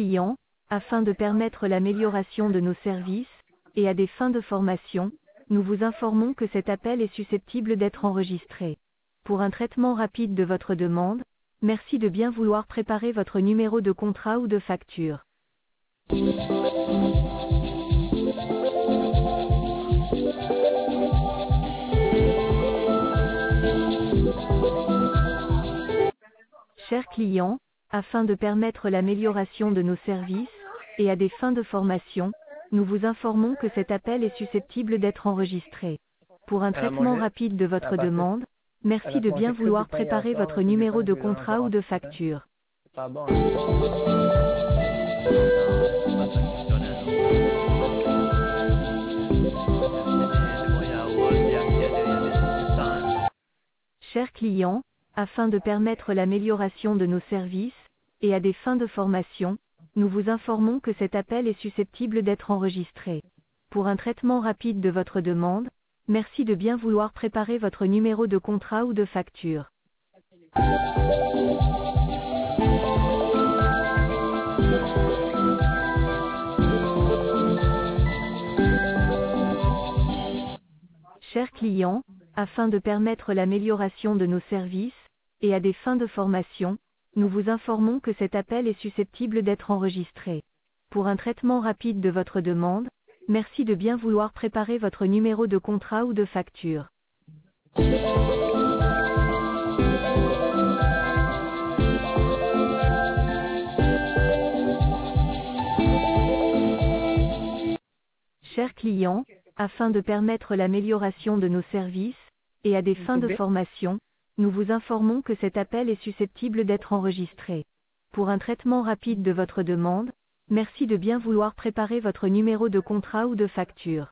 client, afin de permettre l'amélioration de nos services, et à des fins de formation, nous vous informons que cet appel est susceptible d'être enregistré. Pour un traitement rapide de votre demande, merci de bien vouloir préparer votre numéro de contrat ou de facture. Chers clients, afin de permettre l'amélioration de nos services, et à des fins de formation, nous vous informons que cet appel est susceptible d'être enregistré. Pour un traitement rapide de votre demande, merci de bien vouloir préparer votre numéro de contrat ou de facture. Pas bon. Chers clients, afin de permettre l'amélioration de nos services, et à des fins de formation, nous vous informons que cet appel est susceptible d'être enregistré. Pour un traitement rapide de votre demande, merci de bien vouloir préparer votre numéro de contrat ou de facture. Chers clients, afin de permettre l'amélioration de nos services, et à des fins de formation, nous vous informons que cet appel est susceptible d'être enregistré. Pour un traitement rapide de votre demande, merci de bien vouloir préparer votre numéro de contrat ou de facture. Chers clients, afin de permettre l'amélioration de nos services, et à des fins de formation, nous vous informons que cet appel est susceptible d'être enregistré. Pour un traitement rapide de votre demande, merci de bien vouloir préparer votre numéro de contrat ou de facture.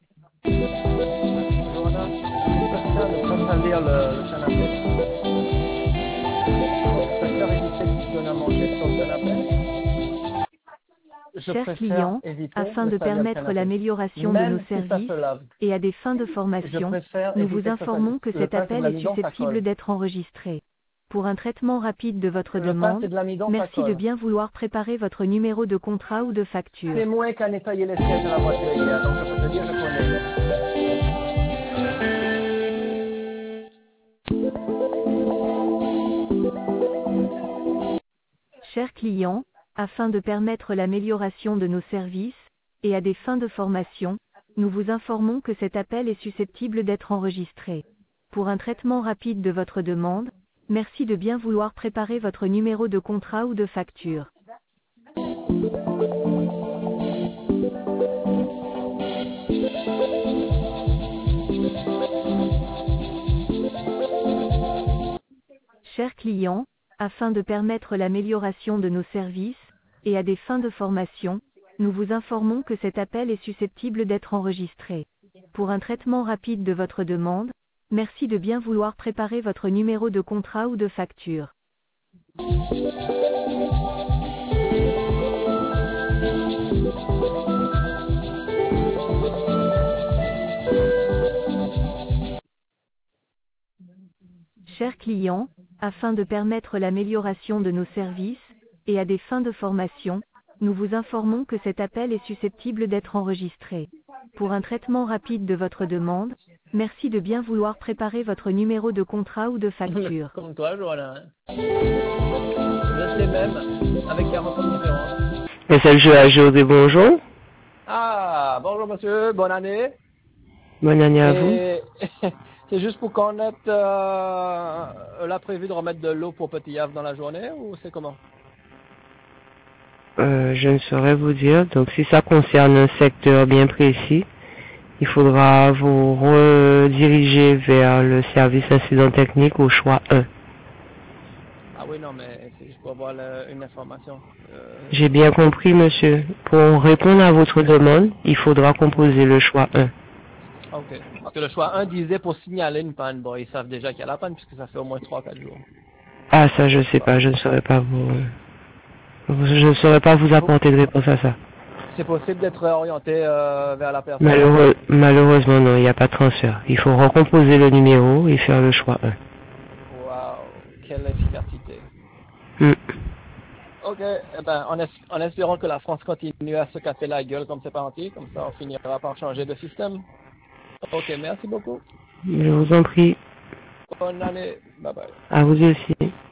Chers clients, afin de permettre l'amélioration de nos services, et à des fins de formation, nous vous informons que cet appel est susceptible d'être enregistré. Pour un traitement rapide de votre demande, merci de bien vouloir préparer votre numéro de contrat ou de facture. C'est moi qui a nettoyé les sièges de la voiture hier, donc je peux te dire, je connais. Chers clients, afin de permettre l'amélioration de nos services, et à des fins de formation, nous vous informons que cet appel est susceptible d'être enregistré. Pour un traitement rapide de votre demande, merci de bien vouloir préparer votre numéro de contrat ou de facture. Chers clients, afin de permettre l'amélioration de nos services, et à des fins de formation, nous vous informons que cet appel est susceptible d'être enregistré. Pour un traitement rapide de votre demande, merci de bien vouloir préparer votre numéro de contrat ou de facture. Chers clients, afin de permettre l'amélioration de nos services, et à des fins de formation, nous vous informons que cet appel est susceptible d'être enregistré. Pour un traitement rapide de votre demande, merci de bien vouloir préparer votre numéro de contrat ou de facture. Comme toi, Joanna. Vous êtes les mêmes, avec 40 ans de différence. SLG à José, bonjour. Ah, bonjour monsieur, bonne année. Bonne année à vous. C'est juste pour connaître la prévu de remettre de l'eau pour Petit Havre dans la journée, ou c'est comment? Je ne saurais vous dire. Donc si ça concerne un secteur bien précis, il faudra vous rediriger vers le service incident technique au choix 1. Ah oui, non, mais c'est juste pour avoir une information. J'ai bien compris, monsieur. Pour répondre à votre demande, il faudra composer le choix 1. Ok. Parce que le choix 1 disait pour signaler une panne. Bon, ils savent déjà qu'il y a la panne puisque ça fait au moins 3-4 jours. Ah, ça, je sais pas. Je ne saurais pas vous apporter de réponse à ça. C'est possible d'être orienté vers la personne? Malheureusement, non, il n'y a pas de transfert. Il faut recomposer le numéro et faire le choix 1. Waouh, quelle efficacité. Mm. OK. Eh ben, en espérant que la France continue à se casser la gueule comme c'est parti, comme ça on finira par changer de système. OK, merci beaucoup. Je vous en prie. Bonne année. Bye bye. À vous aussi.